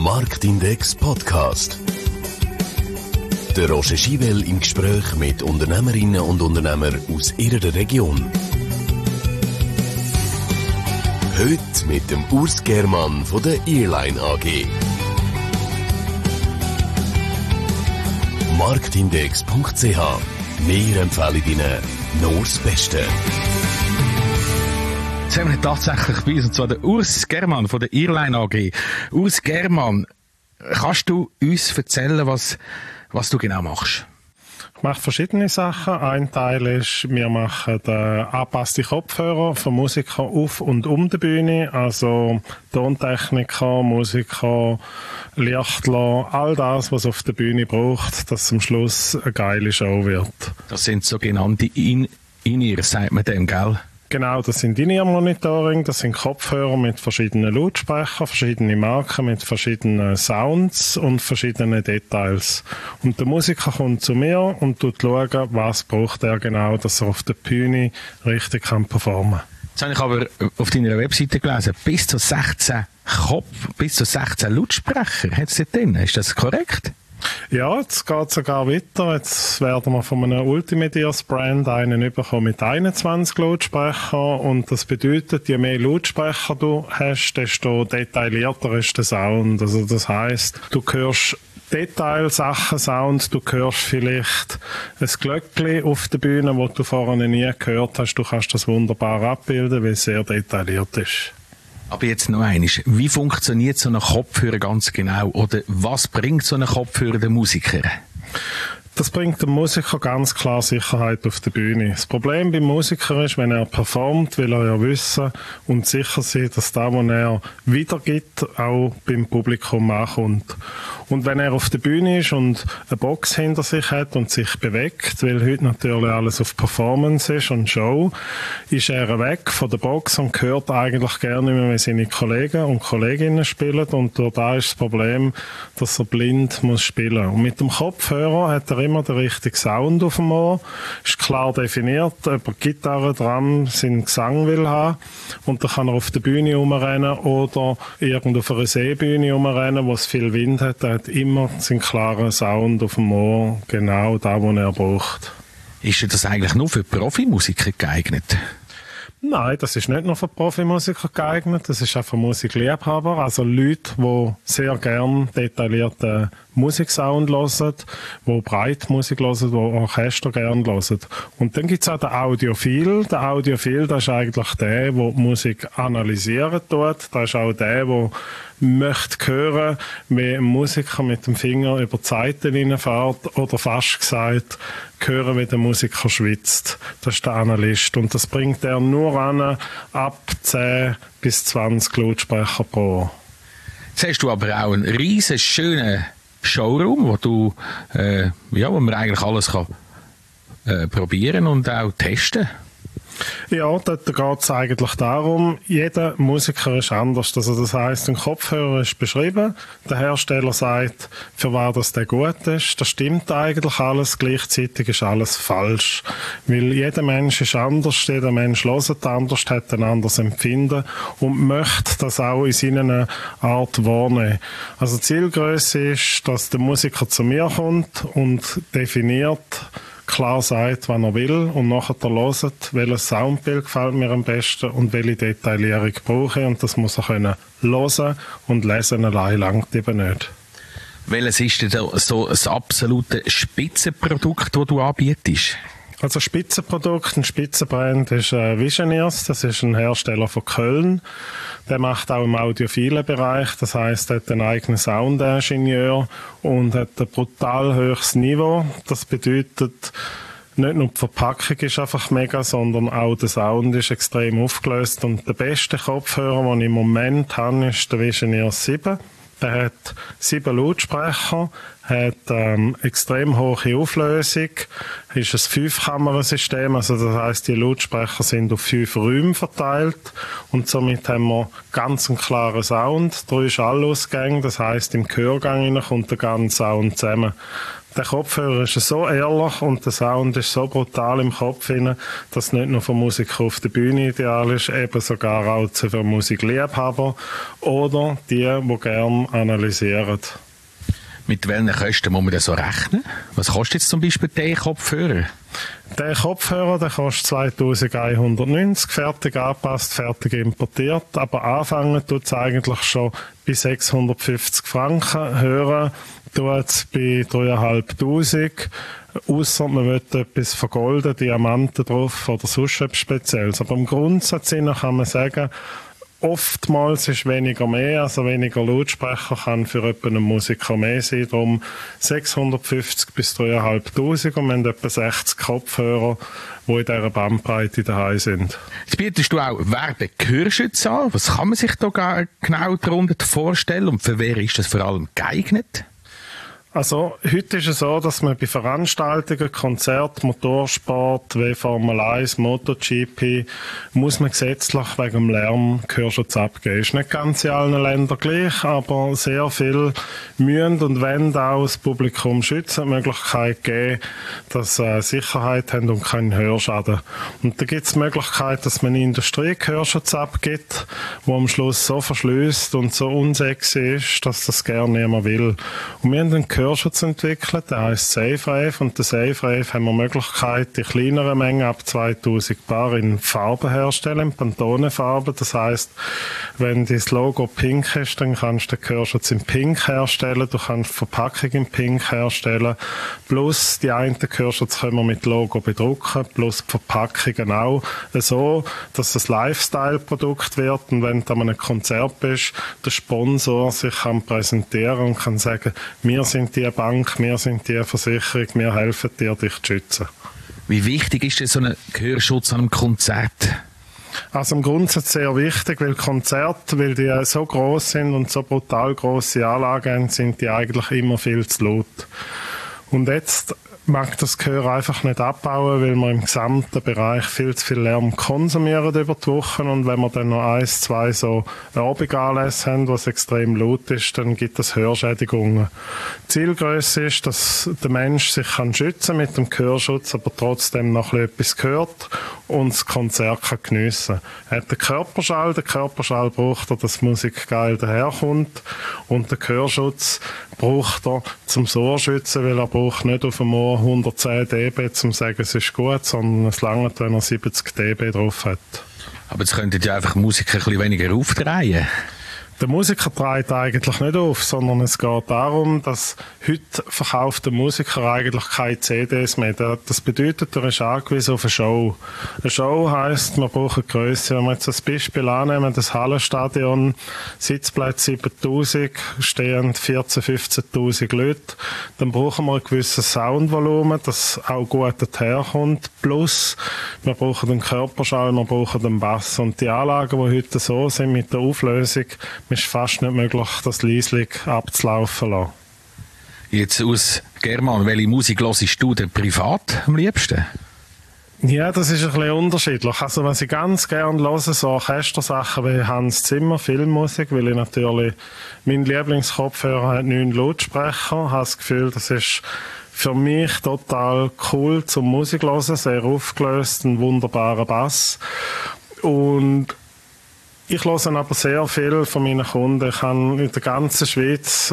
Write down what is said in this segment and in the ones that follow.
Marktindex Podcast. Der Roger Schivell im Gespräch mit Unternehmerinnen und Unternehmern aus ihrer Region. Heute mit dem Urs Germann von der Airline AG. Marktindex.ch. Wir empfehlen Ihnen nur das Beste. Jetzt haben wir tatsächlich bei uns, und zwar der Urs Germann von der Airline AG. Urs Germann, kannst du uns erzählen, was du genau machst? Ich mache verschiedene Sachen. Ein Teil ist, wir machen angepasste Kopfhörer für Musiker auf und um die Bühne. Also Tontechniker, Musiker, Lichtler, all das, was auf der Bühne braucht, dass am Schluss eine geile Show wird. Das sind sogenannte In-Ears, sagt man dem, gell? Genau, das sind In-Ear-Monitoring, das sind Kopfhörer mit verschiedenen Lautsprechern, verschiedene Marken mit verschiedenen Sounds und verschiedenen Details. Und der Musiker kommt zu mir und schaut, was braucht er genau, dass er auf der Bühne richtig performen kann. Jetzt habe ich aber auf deiner Webseite gelesen, bis zu 16 Lautsprecher hat es dort drin. Ist das korrekt? Ja, jetzt geht es sogar weiter. Jetzt werden wir von einem Ultimate-Ears-Brand einen bekommen mit 21 Lautsprechern. Und das bedeutet, je mehr Lautsprecher du hast, desto detaillierter ist der Sound. Also das heisst, du hörst Detailsachen, Sound, du hörst vielleicht ein Glöckchen auf der Bühne, das du vorher nie gehört hast. Du kannst das wunderbar abbilden, weil es sehr detailliert ist. Aber jetzt noch eines. Wie funktioniert so ein Kopfhörer ganz genau? Oder was bringt so ein Kopfhörer den Musikern? Das bringt dem Musiker ganz klar Sicherheit auf der Bühne. Das Problem beim Musiker ist, wenn er performt, will er ja wissen und sicher sein, dass das, was er wiedergibt, auch beim Publikum ankommt. Und wenn er auf der Bühne ist und eine Box hinter sich hat und sich bewegt, weil heute natürlich alles auf Performance ist und Show, ist er weg von der Box und hört eigentlich gerne nicht mehr, wie seine Kollegen und Kolleginnen spielen. Und da ist das Problem, dass er blind muss spielen. Und mit dem Kopfhörer hat er immer den richtigen Sound auf dem Ohr. Ist klar definiert, ob er Gitarre dran seinen Gesang will haben. Und dann kann er auf der Bühne rumrennen oder irgendwo auf einer Seebühne rumrennen, wo es viel Wind hat. Er hat immer seinen klaren Sound auf dem Ohr, genau da, wo er braucht. Ist das eigentlich nur für Profimusiker geeignet? Nein, das ist nicht nur für Profimusiker geeignet, das ist auch für Musikliebhaber, also Leute, die sehr gern detaillierten Musiksound hören, die Breitmusik hören, die Orchester gern hören. Und dann gibt es auch den Audiophil. Der Audiophil, das ist eigentlich der die Musik analysieren tut. Das ist auch der möchte hören, wie ein Musiker mit dem Finger über die Saiten hineinfährt oder fast gesagt, hören, wie der Musiker schwitzt. Das ist der Analyst. Und das bringt er nur an, ab 10 bis 20 Lautsprecher pro Ohr. Jetzt hast du aber auch einen riesen schönen Showroom, wo man eigentlich alles kann probieren und auch testen. Ja, dort geht es eigentlich darum, jeder Musiker ist anders. Also das heisst, ein Kopfhörer ist beschrieben, der Hersteller sagt, für was der gut ist. Das stimmt eigentlich alles, gleichzeitig ist alles falsch. Weil jeder Mensch ist anders, jeder Mensch hört anders, hat ein anderes Empfinden und möchte das auch in seiner Art wahrnehmen. Also die Zielgrösse ist, dass der Musiker zu mir kommt und definiert, klar sagt, was er will und nachher hört, welches Soundbild gefällt mir am besten und welche Detaillierung brauche ich. Und das muss er können hören und lesen allein langt eben nicht. Welches ist denn so ein absolutes Spitzenprodukt, das du anbietest? Also Spitzenprodukt, ein Spitzenbrand ist Visioneers, das ist ein Hersteller von Köln. Der macht auch im audiophilen Bereich, das heisst, er hat einen eigenen Soundingenieur und hat ein brutal hohes Niveau. Das bedeutet, nicht nur die Verpackung ist einfach mega, sondern auch der Sound ist extrem aufgelöst. Und der beste Kopfhörer, den ich im Moment habe, ist der Visioneers 7. Der hat 7 Lautsprecher, hat extrem hohe Auflösung, ist ein 5-Kammern-System, also das heisst, die Lautsprecher sind auf 5 Räume verteilt und somit haben wir ganz einen klaren Sound. 3 Schallausgänge, das heisst, im Gehörgang kommt der ganze Sound zusammen. Der Kopfhörer ist so ehrlich und der Sound ist so brutal im Kopf hinein, dass es nicht nur für Musiker auf der Bühne ideal ist, eben sogar auch für Musikliebhaber oder die gerne analysieren. Mit welchen Kosten muss man das so rechnen? Was kostet jetzt zum Beispiel der Kopfhörer? Der Kopfhörer, der kostet 2190, fertig angepasst, fertig importiert, aber anfangen tut es eigentlich schon bei 650 Franken, hören tut es bei 3500, ausser man will etwas vergolden, Diamanten drauf oder sonst etwas Spezielles. Aber im Grundsatz kann man sagen, oftmals ist weniger mehr, also weniger Lautsprecher kann für einen Musiker mehr sein, darum 650 bis 3500 und wir haben etwa 60 Kopfhörer, die in dieser Bandbreite daheim sind. Jetzt bietest du auch Werbegehörschütze an. Was kann man sich da genau darunter vorstellen und für wer ist das vor allem geeignet? Also, heute ist es so, dass man bei Veranstaltungen, Konzert, Motorsport, wie Formel 1, MotoGP, muss man gesetzlich wegen dem Lärm Gehörschutz abgeben. Ist nicht ganz in allen Ländern gleich, aber sehr viel müssen und wollen auch das Publikum schützen, die Möglichkeit geben, dass sie Sicherheit haben und keinen Hörschaden. Und da gibt es die Möglichkeit, dass man Industrie-Gehörschutz abgibt, wo am Schluss so verschlüsst und so unsexy ist, dass das gerne niemand will. Und wir haben einen Gehörschutz entwickelt, der heisst SafeRave, und der SafeRave haben wir die Möglichkeit, die kleineren Mengen ab 2000 Paar in Farben herstellen, in Pantone-Farben. Das heisst, wenn das Logo pink ist, dann kannst du den Gehörschutz in pink herstellen, du kannst die Verpackung in pink herstellen, plus die einen Gehörschutz können wir mit Logo bedrucken, plus die Verpackungen auch, so, dass es ein Lifestyle-Produkt wird und wenn du an einem Konzert bist, der Sponsor sich kann präsentieren und kann sagen, wir sind die Bank, wir sind die Versicherung, wir helfen dir, dich zu schützen. Wie wichtig ist denn so ein Gehörschutz an einem Konzert? Also im Grundsatz sehr wichtig, weil Konzerte, weil die so gross sind und so brutal grosse Anlagen haben, sind die eigentlich immer viel zu laut. Und jetzt mag das Gehör einfach nicht abbauen, weil wir im gesamten Bereich viel zu viel Lärm konsumieren über die Woche, und wenn wir dann noch 1, 2 so Abendanlässe haben, was extrem laut ist, dann gibt es Hörschädigungen. Die Zielgrösse ist, dass der Mensch sich schützen kann mit dem Gehörschutz, aber trotzdem noch etwas hört und das Konzert kann geniessen. Er hat den Körperschall braucht er, dass die Musik geil daherkommt, und den Gehörschutz braucht er zum Ohr schützen, weil er braucht nicht auf dem Ohr 110 dB, um zu sagen, es ist gut, sondern es langt, wenn er 70 dB drauf hat. Aber jetzt könnten ja einfach Musiker ein bisschen weniger aufdrehen. Der Musiker trägt eigentlich nicht auf, sondern es geht darum, dass heute verkauft der Musiker eigentlich keine CDs mehr. Das bedeutet, er ist angewiesen auf eine Show. Eine Show heisst, man braucht eine Grösse. Wenn wir jetzt das Beispiel annehmen, das Hallenstadion, Sitzplätze 7000, stehen 14.000, 15.000 Leute, dann brauchen wir ein gewisses Soundvolumen, das auch gut daherkommt. Plus, wir brauchen den Körperschall, wir brauchen den Bass. Und die Anlagen, die heute so sind mit der Auflösung, es ist fast nicht möglich, das leislich abzulaufen lassen. Jetzt aus German, welche Musik hörst du denn privat am liebsten? Ja, das ist ein bisschen unterschiedlich. Also was ich ganz gerne höre, so Orchestersachen wie Hans Zimmer, Filmmusik, weil ich natürlich, mein Lieblingskopfhörer hat 9 Lautsprecher, habe das Gefühl, das ist für mich total cool zum Musik hören, sehr aufgelöst, ein wunderbarer Bass. Und ich höre aber sehr viel von meinen Kunden. Ich habe in der ganzen Schweiz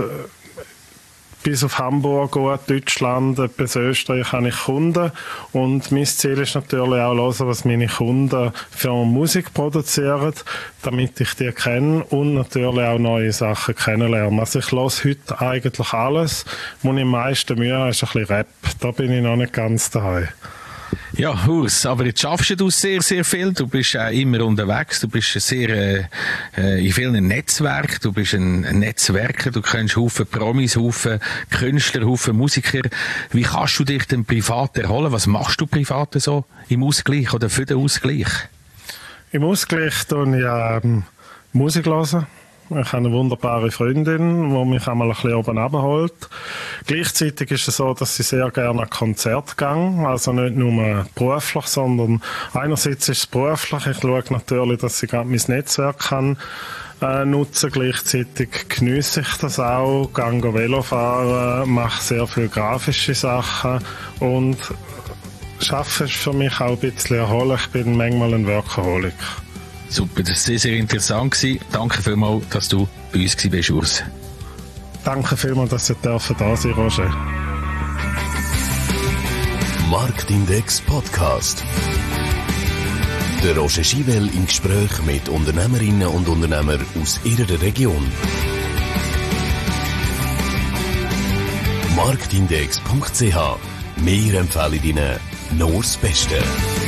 bis auf Hamburg, Deutschland, bis Österreich habe ich Kunden. Und mein Ziel ist natürlich auch hören, was meine Kunden für Musik produzieren, damit ich die kenne und natürlich auch neue Sachen kennenlernen. Also ich höre heute eigentlich alles. Wo ich am meisten Mühe habe, ist ein bisschen Rap. Da bin ich noch nicht ganz daheim. Ja, Urs, aber jetzt schaffst du sehr, sehr viel. Du bist immer unterwegs. Du bist sehr in vielen Netzwerken. Du bist ein Netzwerker. Du kennst Haufen Promis, Haufen Künstler, Haufen Musiker. Wie kannst du dich denn privat erholen? Was machst du privat so im Ausgleich oder für den Ausgleich? Im Ausgleich tue ich Musik hören. Ich habe eine wunderbare Freundin, die mich einmal ein bisschen oben runterholt. Gleichzeitig ist es so, dass ich sehr gerne an Konzerte gehe. Also nicht nur beruflich, sondern einerseits ist es beruflich. Ich schaue natürlich, dass ich gerade mein Netzwerk kann nutzen. Gleichzeitig geniesse ich das auch, gehe Velo fahren, mache sehr viele grafische Sachen und Arbeiten ist für mich auch ein bisschen Erholung. Ich bin manchmal ein Workaholic. Super, das war sehr, sehr interessant gewesen. Danke vielmals, dass du bei uns warst, Urs. Danke vielmals, dass ihr da sein, Roger. Marktindex Podcast. Der Roger Schivel im Gespräch mit Unternehmerinnen und Unternehmern aus ihrer Region. Marktindex.ch. Wir empfehlen Ihnen nur das Beste.